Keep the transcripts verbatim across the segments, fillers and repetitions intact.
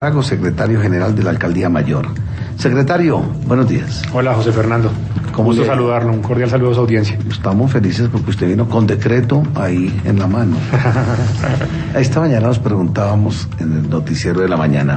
Hago secretario general de la Alcaldía Mayor. Secretario, buenos días. Hola, José Fernando. ¿Cómo Gusto le... saludarlo, un cordial saludo a su audiencia. Estamos felices porque usted vino con decreto ahí en la mano. Esta mañana nos preguntábamos en el noticiero de la mañana,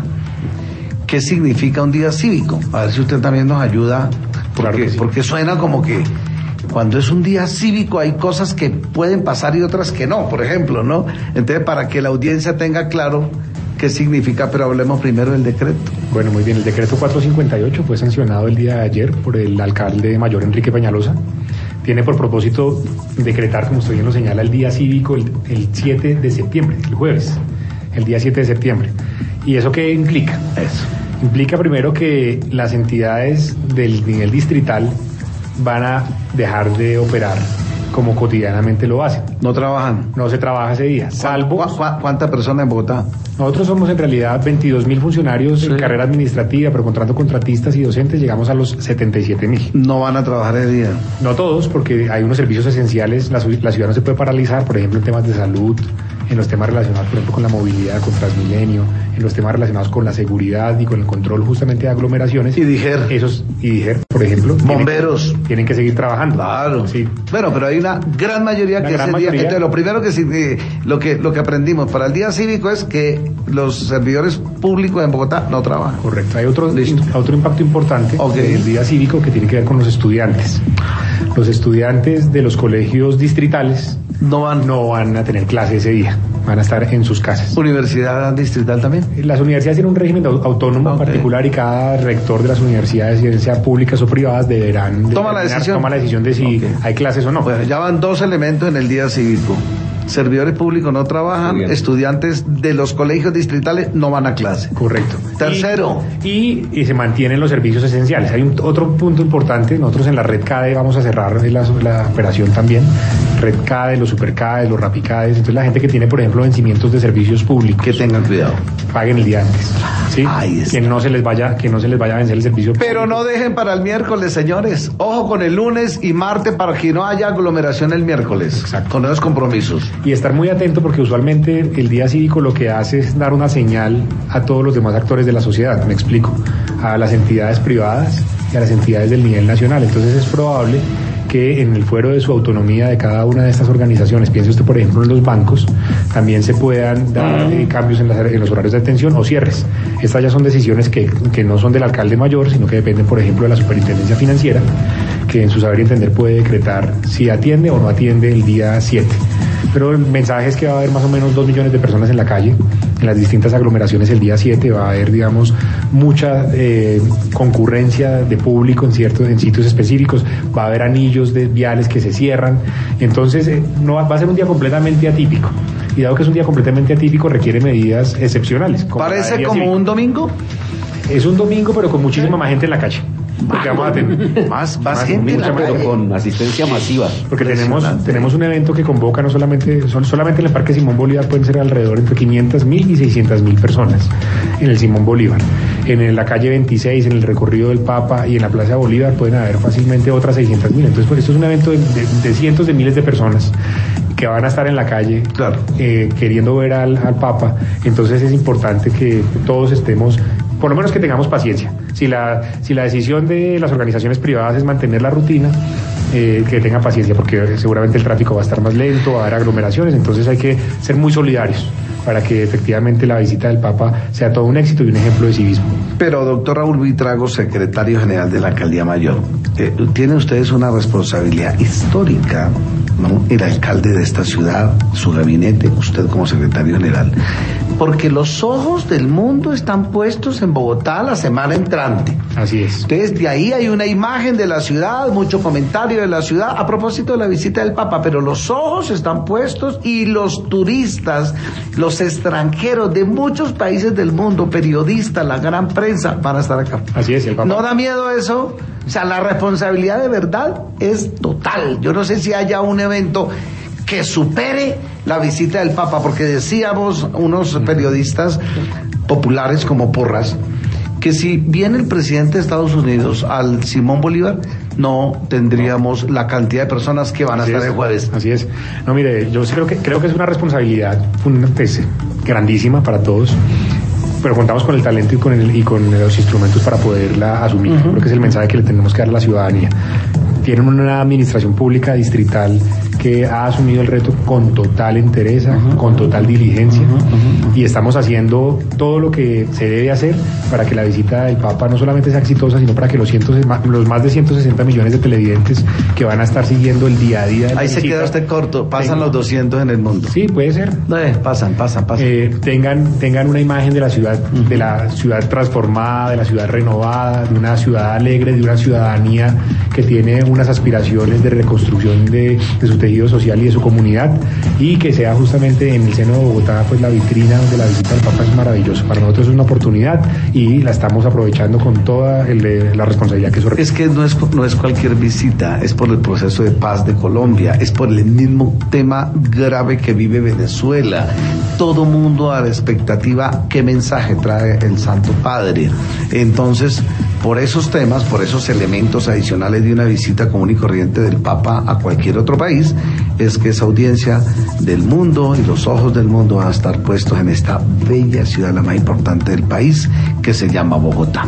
¿qué significa un día cívico? A ver si usted también nos ayuda, porque, claro que sí. porque suena como que cuando es un día cívico hay cosas que pueden pasar y otras que no, por ejemplo, ¿no? Entonces, para que la audiencia tenga claro qué significa, pero hablemos primero del decreto. Bueno, muy bien, el decreto cuatrocientos cincuenta y ocho fue sancionado el día de ayer por el alcalde mayor Enrique Peñalosa. Tiene por propósito decretar, como usted bien lo señala, el día cívico el, el siete de septiembre, el jueves, el día siete de septiembre. ¿Y eso qué implica? Eso. Implica primero que las entidades del nivel distrital van a dejar de operar como cotidianamente lo hacen. ¿No trabajan? No se trabaja ese día, salvo... ¿Cu- cu- ¿Cuántas personas en Bogotá? Nosotros somos en realidad veintidós mil funcionarios sí. en carrera administrativa, pero contrato contratistas y docentes llegamos a los setenta y siete mil. ¿No van a trabajar ese día? No todos, porque hay unos servicios esenciales, la, la ciudad no se puede paralizar, por ejemplo en temas de salud, en los temas relacionados, por ejemplo, con la movilidad, con Transmilenio, en los temas relacionados con la seguridad y con el control justamente de aglomeraciones. Y DIGER. Esos, y DIGER, por ejemplo. Bomberos. Tienen que, tienen que seguir trabajando. Claro. Sí. Bueno, pero hay una gran mayoría una que gran ese mayoría. día... Entonces, lo primero que, eh, lo que lo que aprendimos para el día cívico es que los servidores públicos en Bogotá no trabajan. Correcto. Hay otro, in, otro impacto importante okay. del día cívico que tiene que ver con los estudiantes. Los estudiantes de los colegios distritales no van, no van a tener clase ese día, van a estar en sus casas. ¿Universidad distrital también? Las universidades tienen un régimen autónomo okay. particular y cada rector de las universidades, ya sea públicas o privadas, deberán toma la decisión, toma la decisión de si okay. hay clases o no. Bueno, ya van dos elementos en el día cívico. Servidores públicos no trabajan, bien. Estudiantes de los colegios distritales no van a clase. Correcto. Tercero. Y, y, y se mantienen los servicios esenciales. Hay un, otro punto importante, nosotros en la red CADE vamos a cerrar la, la operación también. Red CADE, los SuperCADE, los RapiCADE. Entonces la gente que tiene, por ejemplo, vencimientos de servicios públicos. Que tengan cuidado. Paguen el día antes. ¿Sí? Ahí está. Que no se les vaya, que no se les vaya a vencer el servicio público. Pero no dejen para el miércoles, señores. Ojo con el lunes y martes para que no haya aglomeración el miércoles. Exacto. Con esos compromisos. Y estar muy atento porque usualmente el día cívico lo que hace es dar una señal a todos los demás actores de la sociedad, me explico, a las entidades privadas y a las entidades del nivel nacional. Entonces es probable que en el fuero de su autonomía de cada una de estas organizaciones, piense usted por ejemplo en los bancos, también se puedan dar eh, cambios en, las, en los horarios de atención o cierres. Estas ya son decisiones que, que no son del alcalde mayor, sino que dependen por ejemplo de la superintendencia financiera, que en su saber y entender puede decretar si atiende o no atiende el día siete. Pero el mensaje es que va a haber más o menos dos millones de personas en la calle, en las distintas aglomeraciones el día siete, va a haber, digamos, mucha eh, concurrencia de público en ciertos, en sitios específicos, va a haber anillos de viales que se cierran, entonces eh, no va, va a ser un día completamente atípico. Y dado que es un día completamente atípico, requiere medidas excepcionales. ¿Parece como cívico. Un domingo? Es un domingo, pero con muchísima más gente en la calle. Porque vamos a tener más, más gente mucha, pero con asistencia masiva. Porque tenemos tenemos un evento que convoca no solamente sol, solamente en el Parque Simón Bolívar pueden ser alrededor entre quinientas mil y seiscientas mil personas en el Simón Bolívar. En la calle veintiséis, en el recorrido del Papa y en la Plaza Bolívar pueden haber fácilmente otras seiscientas mil. Entonces, pues, esto es un evento de, de, de cientos de miles de personas que van a estar en la calle, claro. eh, queriendo ver al, al Papa. Entonces es importante que todos estemos, por lo menos que tengamos paciencia. Si la, si la decisión de las organizaciones privadas es mantener la rutina, eh, que tengan paciencia, porque seguramente el tráfico va a estar más lento, va a haber aglomeraciones, entonces hay que ser muy solidarios para que efectivamente la visita del Papa sea todo un éxito y un ejemplo de civismo. Pero, doctor Raúl Buitrago, secretario general de la Alcaldía Mayor, eh, tienen ustedes una responsabilidad histórica, ¿no? El alcalde de esta ciudad, su gabinete, usted como secretario general, porque los ojos del mundo están puestos en Bogotá la semana entrante. Así es. Entonces, de ahí hay una imagen de la ciudad, mucho comentario de la ciudad a propósito de la visita del Papa, pero los ojos están puestos y los turistas, los extranjeros de muchos países del mundo, periodistas, la gran prensa, van a estar acá. Así es, el Papa. ¿No da miedo eso? O sea, la responsabilidad de verdad es total. Yo no sé si haya un evento que supere la visita del Papa, porque decíamos unos periodistas populares como Porras, que si viene el presidente de Estados Unidos al Simón Bolívar, no tendríamos la cantidad de personas que van a así estar es, el jueves. Así es. No, mire, yo sí creo que creo que es una responsabilidad pues, grandísima para todos. pero contamos con el talento y con, el, y con los instrumentos para poderla asumir. Uh-huh. Creo que es el mensaje que le tenemos que dar a la ciudadanía. Tienen una administración pública distrital que ha asumido el reto con total entereza, uh-huh. con total diligencia, uh-huh. Uh-huh. y estamos haciendo todo lo que se debe hacer para que la visita del Papa no solamente sea exitosa, sino para que los, cientos, los más de ciento sesenta millones de televidentes que van a estar siguiendo el día a día de la Ahí visita, se queda usted corto, pasan tengan, los doscientos en el mundo. Sí, puede ser. Eh, pasan, pasan, pasan. Eh, tengan, tengan una imagen de la ciudad, uh-huh. de la ciudad transformada, de la ciudad renovada, de una ciudad alegre, de una ciudadanía que tiene unas aspiraciones de reconstrucción de, de su tejido social y de su comunidad, y que sea justamente en el seno de Bogotá pues la vitrina donde la visita del Papa es maravilloso. Para nosotros es una oportunidad y la estamos aprovechando con toda el, la responsabilidad que eso requiere. Es que no es, no es cualquier visita, es por el proceso de paz de Colombia, es por el mismo tema grave que vive Venezuela. Todo mundo a la expectativa qué mensaje trae el Santo Padre. Entonces, por esos temas, por esos elementos adicionales de una visita común y corriente del Papa a cualquier otro país, es que esa audiencia del mundo y los ojos del mundo van a estar puestos en esta bella ciudad, la más importante del país, que se llama Bogotá.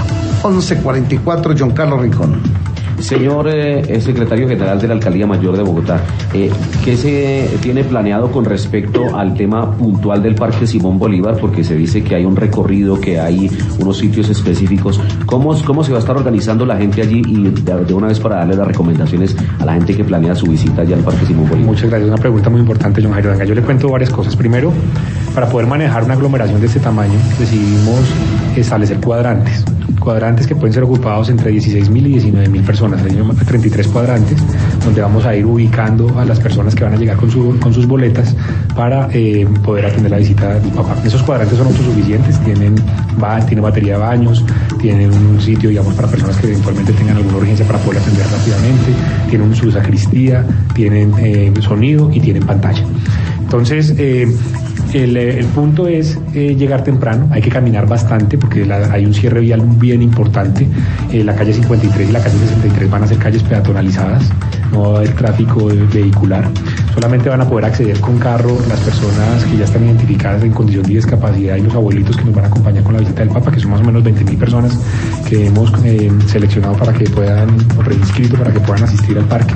once cuarenta y cuatro, John Carlos Rincón. Señor eh, secretario general de la Alcaldía Mayor de Bogotá, eh, ¿qué se tiene planeado con respecto al tema puntual del Parque Simón Bolívar? Porque se dice que hay un recorrido, que hay unos sitios específicos. ¿Cómo, cómo se va a estar organizando la gente allí? Y de, de una vez para darle las recomendaciones a la gente que planea su visita allá al Parque Simón Bolívar. Muchas gracias, una pregunta muy importante, John Jairo. Venga, yo le cuento varias cosas. Primero, para poder manejar una aglomeración de este tamaño, decidimos establecer cuadrantes. Cuadrantes que pueden ser ocupados entre dieciséis mil y diecinueve mil personas, hay treinta y tres cuadrantes donde vamos a ir ubicando a las personas que van a llegar con, su, con sus boletas para eh, poder atender la visita del Papa. Esos cuadrantes son autosuficientes, tienen, va, tienen batería de baños, tienen un sitio, digamos, para personas que eventualmente tengan alguna urgencia para poder atender rápidamente, tienen su sacristía, tienen eh, sonido y tienen pantalla. Entonces, eh, El, el punto es eh, llegar temprano, hay que caminar bastante porque la, hay un cierre vial bien importante. Eh, la calle cincuenta y tres y la calle sesenta y tres van a ser calles peatonalizadas, no va a haber tráfico vehicular, solamente van a poder acceder con carro las personas que ya están identificadas en condición de discapacidad y los abuelitos que nos van a acompañar con la visita del Papa, que son más o menos veinte mil personas que hemos eh, seleccionado para que puedan, o preinscrito para que puedan asistir al parque.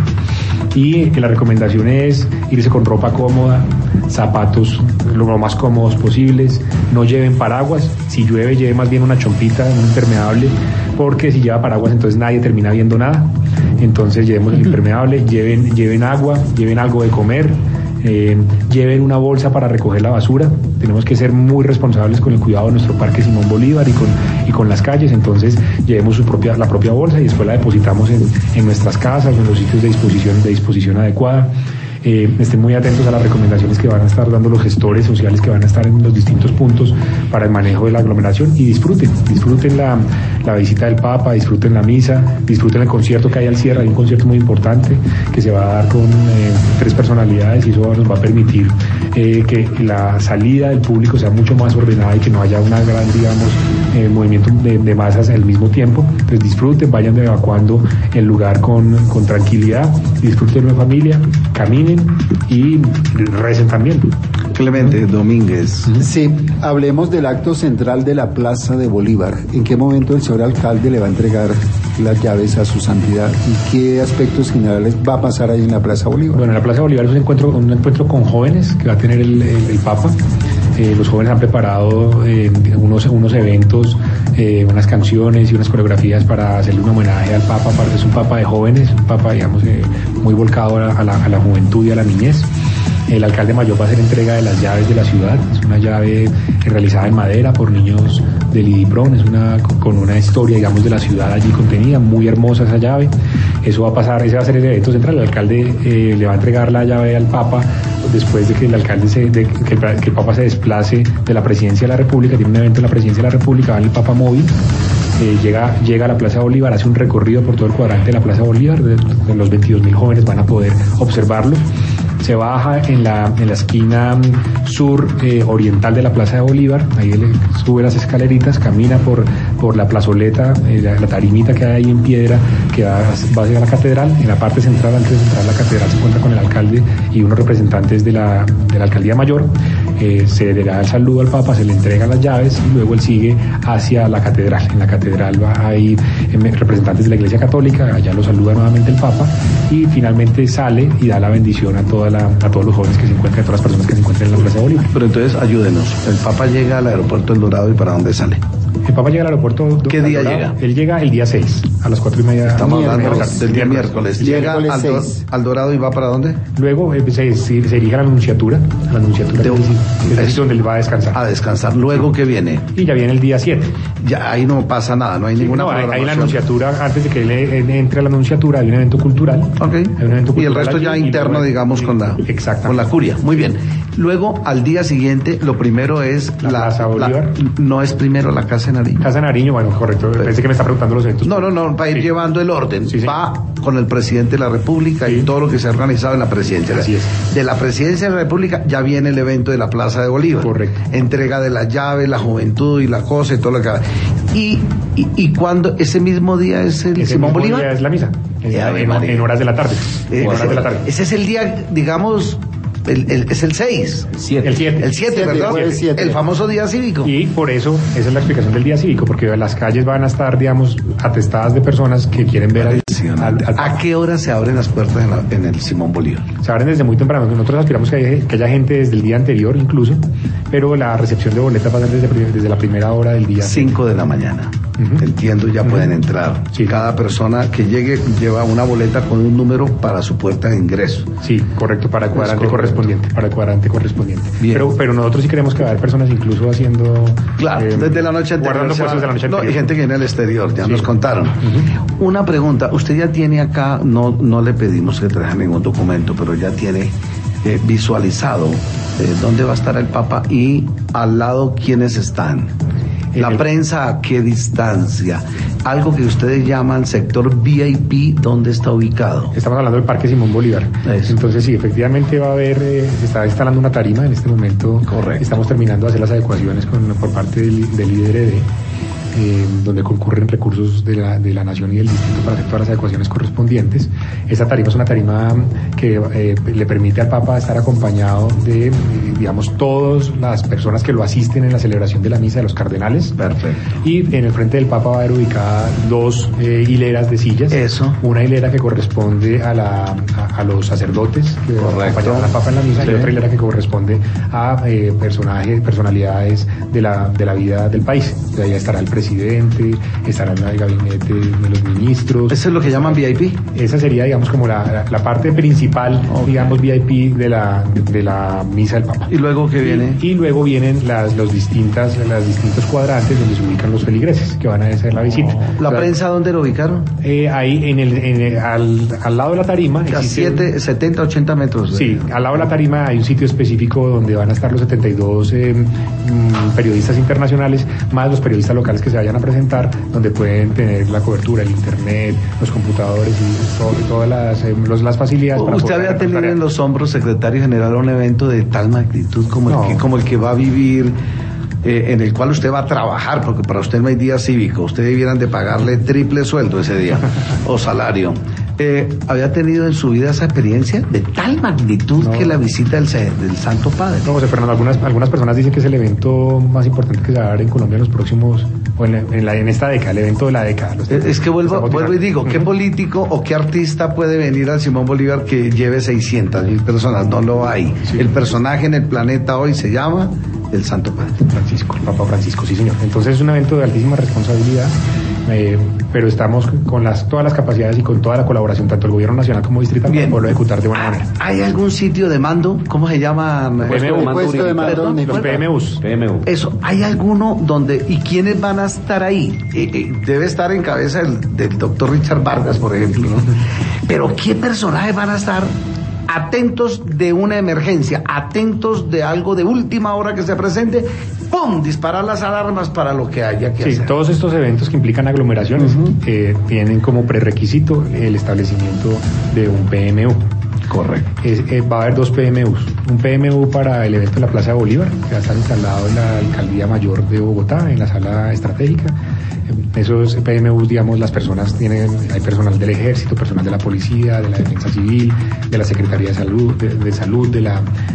Y eh, la recomendación es irse con ropa cómoda, zapatos lo más cómodos posibles, no lleven paraguas, si llueve lleve más bien una chompita, un impermeable, porque si lleva paraguas entonces nadie termina viendo nada. Entonces llevemos el impermeable, lleven, lleven agua, lleven algo de comer, eh, lleven una bolsa para recoger la basura. Tenemos que ser muy responsables con el cuidado de nuestro Parque Simón Bolívar y con, y con las calles. Entonces llevemos su propia, la propia bolsa y después la depositamos en, en nuestras casas o en los sitios de disposición, de disposición adecuada. Eh, estén muy atentos a las recomendaciones que van a estar dando los gestores sociales que van a estar en los distintos puntos para el manejo de la aglomeración, y disfruten, disfruten la, la visita del Papa, disfruten la misa, disfruten el concierto que hay al cierre. Hay un concierto muy importante que se va a dar con eh, tres personalidades, y eso nos va a permitir eh, que la salida del público sea mucho más ordenada y que no haya una gran, digamos, eh, movimiento de, de masas al mismo tiempo. Entonces disfruten, vayan evacuando el lugar con, con tranquilidad, disfruten de familia, caminen y recen también. Clemente Domínguez. Sí, hablemos del acto central de la Plaza de Bolívar. ¿En qué momento el señor alcalde le va a entregar las llaves a su santidad y qué aspectos generales va a pasar ahí en la Plaza Bolívar? Bueno, en la Plaza Bolívar es un encuentro, un encuentro con jóvenes que va a tener el, el, el Papa. Eh, los jóvenes han preparado eh, unos, unos eventos, eh, unas canciones y unas coreografías para hacerle un homenaje al Papa. Aparte es un Papa de jóvenes, un Papa, digamos, eh, muy volcado a la, a, la, a la juventud y a la niñez. El alcalde mayor va a hacer entrega de las llaves de la ciudad. Es una llave realizada en madera por niños del IDIPRON, es una con una historia, digamos, de la ciudad allí contenida, muy hermosa esa llave. Eso va a pasar, ese va a ser el evento central. El alcalde eh, le va a entregar la llave al Papa después de que el alcalde se, de, que, el, que el Papa se desplace de la presidencia de la República. Tiene un evento en la presidencia de la República, va en el Papa móvil. Eh, llega, llega a la Plaza Bolívar, hace un recorrido por todo el cuadrante de la Plaza Bolívar, de, de los veintidós mil jóvenes van a poder observarlo. Se baja en la, en la esquina sur eh, oriental de la Plaza de Bolívar, ahí él sube las escaleritas, camina por, por la plazoleta, eh, la, la tarimita que hay ahí en piedra que va, va hacia la catedral. En la parte central, antes de entrar a la catedral, se encuentra con el alcalde y unos representantes de la, de la alcaldía mayor. eh, se le da el saludo al Papa, se le entregan las llaves y luego él sigue hacia la catedral. En la catedral va a ir eh, representantes de la Iglesia Católica, allá lo saluda nuevamente el Papa y finalmente sale y da la bendición a, toda la, a todos los jóvenes que se encuentran, a todas las personas que se encuentran en la Plaza de Bolívar. Pero entonces ayúdenos, el Papa llega al aeropuerto del Dorado y ¿para dónde sale? El Papa llega al aeropuerto. ¿Qué día Dorado. llega? Él llega el día seis, a las cuatro y media. Estamos hablando de la tarde, del día miércoles. Llega al, do, al Dorado y va ¿para dónde? Luego eh, se, se, se dirige a la Nunciatura, a la Nunciatura, De, es, es donde él va a descansar. A descansar. Luego, ¿qué viene? Y ya viene el día siete. Ya ahí no pasa nada, no hay Sí, ninguna no, hay, programación. hay la Nunciatura, antes de que él, él entre a la Nunciatura, hay un evento cultural. Ok. Hay un evento Y el cultural resto ya allí, interno, luego, digamos, con la, exactamente. con la curia. Muy bien. Luego, al día siguiente, lo primero es La Plaza Bolívar. no es primero la Casa de Nariño. Casa de Nariño, bueno, correcto. Pero, Pensé que me está preguntando los eventos. No, no, no, va a ir Sí. llevando el orden. Sí, sí. Va con el presidente de la República Sí. y todo lo que se ha organizado en la presidencia. Así es. De la presidencia de la República ya viene el evento de la Plaza de Bolívar. Correcto. Entrega de las llaves, la juventud y la cosa y todo lo que va. Y, y, y cuando ese mismo día es el Ese Simón mismo Bolívar. día es la misa. En, Eh, Ave en- María. en horas de la tarde. Eh, En horas ese, de la tarde. ese es el día, digamos, el, el- es el seis. Siete. El siete. El siete, Siete, ¿verdad? fue el siete. El famoso día cívico. Y por eso, esa es la explicación del día cívico, porque las calles van a estar, digamos, atestadas de personas que quieren ver al, al- al- ¿A qué hora se abren las puertas en, la- en el Simón Bolívar? Se abren desde muy temprano. Nosotros aspiramos que haya, que haya gente desde el día anterior incluso, pero la recepción de boletas va a ser desde, pri- desde la primera hora del día. Cinco de la mañana. Ujú. Entiendo, ya Ujú. pueden entrar. Sí. Cada persona que llegue lleva una boleta con un número para su puerta de ingreso. Sí, correcto, para el cuadrante correcto. correspondiente, para el cuadrante correspondiente. Bien. Pero, pero nosotros sí queremos que va a haber personas incluso haciendo... Claro, eh, desde la noche anterior. guardando se puestos va- de la noche no, anterior. y gente que viene al exterior, ya Sí. nos contaron. Ujú. Una pregunta, usted ya tiene acá, no, no le pedimos que traiga ningún documento, pero ya tiene eh, visualizado eh, dónde va a estar el Papa y al lado quiénes están. En La el- prensa a qué distancia. Algo que ustedes llaman sector V I P, ¿dónde está ubicado? Estamos hablando del Parque Simón Bolívar. Eso. Entonces sí, efectivamente va a haber, eh, se está instalando una tarima en este momento. Correcto. Estamos terminando de hacer las adecuaciones con, por parte del, del I D R D, eh, donde concurren recursos de la, de la Nación y del Distrito para hacer todas las adecuaciones correspondientes. Esa tarima es una tarima que eh, le permite al Papa estar acompañado de, eh, digamos, todas las personas que lo asisten en la celebración de la misa de los cardenales. Perfecto. Y en el frente del Papa va a haber ubicada dos eh, hileras de sillas. Eso. Una hilera que corresponde a, la, a, a los sacerdotes que Correcto. acompañan al Papa en la misa Sí. y otra hilera que corresponde a eh, personajes, personalidades de la, de la vida del país. De ahí estará el presidente, estará el gabinete de los ministros. ¿Eso es lo que llaman V I P? Esa sería, digamos, como la, la, la parte principal, Ok. digamos, V I P de la, de, de la misa del Papa. ¿Y luego qué viene? Y, y luego vienen las, los distintas, las distintos cuadrantes donde se ubican los feligreses que van a hacer la visita. ¿La O sea, prensa dónde lo ubicaron? eh, ahí en el, en el- al, al lado de la tarima A existe- siete, setenta, ochenta metros. Sí, al lado de la tarima hay un sitio específico donde van a estar los setenta y dos eh, mm, periodistas internacionales, más los periodistas locales que se vayan a presentar, donde pueden tener la cobertura, el internet, los computadores y todo- todas las, eh, los- las facilidades. para ¿Usted poder había tenido reportar. en los hombros, secretario general, un evento de tal magnitud como, No. el, que, como el que va a vivir, eh, en el cual usted va a trabajar? Porque para usted no hay día cívico, usted debieran de pagarle triple sueldo ese día, o salario. Eh, ¿Había tenido en su vida esa experiencia de tal magnitud No. que la visita del, se- del Santo Padre? No, José Fernando, algunas, algunas personas dicen que es el evento más importante que se va a dar en Colombia en los próximos, o en, la- en, la- en esta década, el evento de la década. Lo Es, estamos- es que vuelvo, estamos vuelvo y tirando. digo, ¿qué Ujú. político o qué artista puede venir al Simón Bolívar que lleve seiscientas mil personas? No lo hay. Sí. El personaje en el planeta hoy se llama el Santo Padre. Francisco, el Papa Francisco, sí señor. Entonces es un evento de altísima responsabilidad, eh, pero estamos con las, todas las capacidades y con toda la colaboración, tanto el gobierno nacional como distrital, para poderlo ejecutar de buena manera. ¿Hay algún sitio de mando? ¿Cómo se llama? Puesto de mando Puesto de militar. mando Perdón, militar. Los P M Us. P M U. Eso, ¿hay alguno donde, y quiénes van a estar ahí? Eh, eh, debe estar en cabeza del, del doctor Richard Vargas, por ejemplo, ¿no? Pero ¿qué personajes van a estar atentos de una emergencia, atentos de algo de última hora que se presente? ¡Pum! Disparar las alarmas para lo que haya que Sí, hacer. todos estos eventos que implican aglomeraciones Ujú. eh, tienen como prerequisito el establecimiento de un P M U. Correcto. Es- eh, va a haber dos P M Us. Un P M U para el evento de la Plaza de Bolívar, que va a estar instalado en la Alcaldía Mayor de Bogotá, en la sala estratégica. Eh, Esos P M Us, digamos, las personas tienen, hay personal del Ejército, personal de la Policía, de la Defensa Civil, de la Secretaría de Salud, de, de Salud, de la,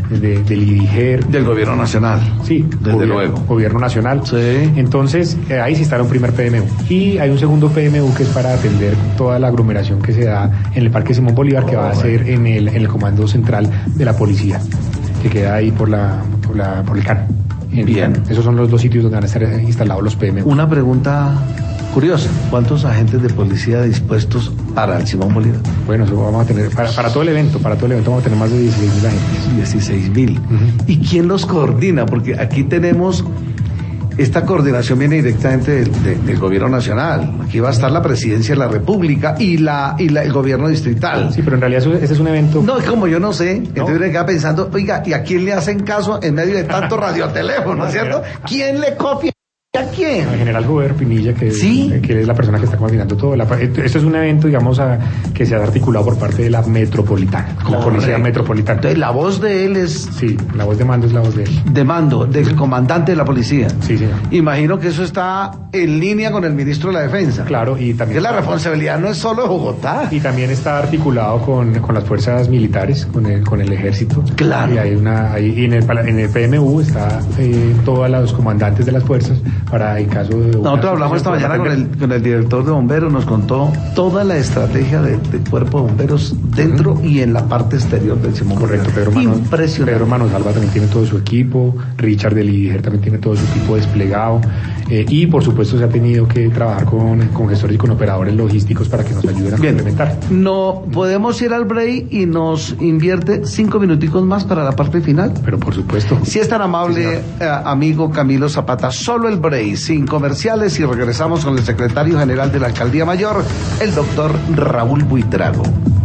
de, del I D I G E R. Del gobierno nacional. Sí, desde gobierno, luego. Gobierno nacional. Sí. Entonces, eh, ahí se instala un primer P M U. Y hay un segundo P M U que es para atender toda la aglomeración que se da en el Parque Simón Bolívar, que oh, va a ser en el, en el Comando Central de la Policía, que queda ahí por la, por la, por el C A N. Bien. C A N. Esos son los dos sitios donde van a estar instalados los P M U. Una pregunta curiosa, ¿cuántos agentes de policía dispuestos para el Simón Bolívar? Bueno, eso vamos a tener, para, para todo el evento, para todo el evento vamos a tener más de dieciséis mil agentes. dieciséis mil. Uh-huh. ¿Y quién los coordina? Porque aquí tenemos, esta coordinación viene directamente del, de, del gobierno nacional. Aquí va a estar la presidencia de la República y la y la, el gobierno distrital. Sí, pero en realidad eso, ese es un evento... No, como yo no sé, entonces ¿no? me queda pensando, oiga, ¿y a quién le hacen caso en medio de tanto radioteléfono, ¿no es cierto? ¿Quién le copia? ¿A quién? El general Jover Pinilla, que, ¿Sí? que es la persona que está coordinando todo. La, esto es un evento, digamos, a, que se ha articulado por parte de la metropolitana, Correcto. la policía metropolitana. Entonces, la voz de él es... Sí, la voz de mando es la voz de él. De mando, del comandante de la policía. Sí, señor. Imagino que eso está en línea con el ministro de la Defensa. Claro, y también... Que la responsabilidad no es solo de Bogotá. Y también está articulado con, con las fuerzas militares, con el, con el ejército. Claro. Y hay una... Hay, y en, el, en el P M U está eh, todos los comandantes de las fuerzas para, en caso de... Nosotros hablamos esta mañana con el, con el director de bomberos, nos contó toda la estrategia del de cuerpo de bomberos dentro uh-huh. y en la parte exterior del Simón. Correcto, Pedro Manos, impresionante. Pedro Manos Alba también tiene todo su equipo, Richard del I D I G E R también tiene todo su equipo desplegado, eh, y por supuesto se ha tenido que trabajar con, con gestores y con operadores logísticos para que nos ayuden a Bien. complementar. No podemos ir al break y nos invierte cinco minuticos más para la parte final. Pero por supuesto. Si es tan amable, sí, eh, amigo Camilo Zapata, solo el break, sin comerciales, y regresamos con el secretario general de la Alcaldía Mayor, el doctor Raúl Buitrago.